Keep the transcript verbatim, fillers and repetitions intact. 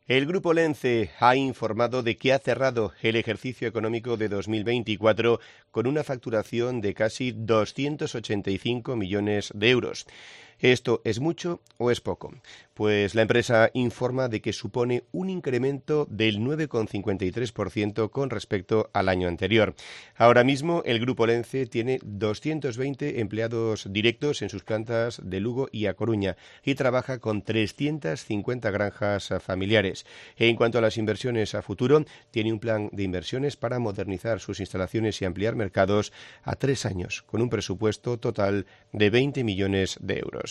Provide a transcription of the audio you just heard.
El Grupo Lence ha informado de que ha cerrado el ejercicio económico de dos mil veinticuatro con una facturación de casi doscientos ochenta y cinco millones de euros. ¿Esto es mucho o es poco? Pues la empresa informa de que supone un incremento del nueve coma cincuenta y tres por ciento con respecto al año anterior. Ahora mismo el Grupo Lence tiene doscientos veinte empleados directos en sus plantas de Lugo y A Coruña y trabaja con trescientas cincuenta granjas familiares. En cuanto a las inversiones a futuro, tiene un plan de inversiones para modernizar sus instalaciones y ampliar mercados a tres años, con un presupuesto total de veinte millones de euros.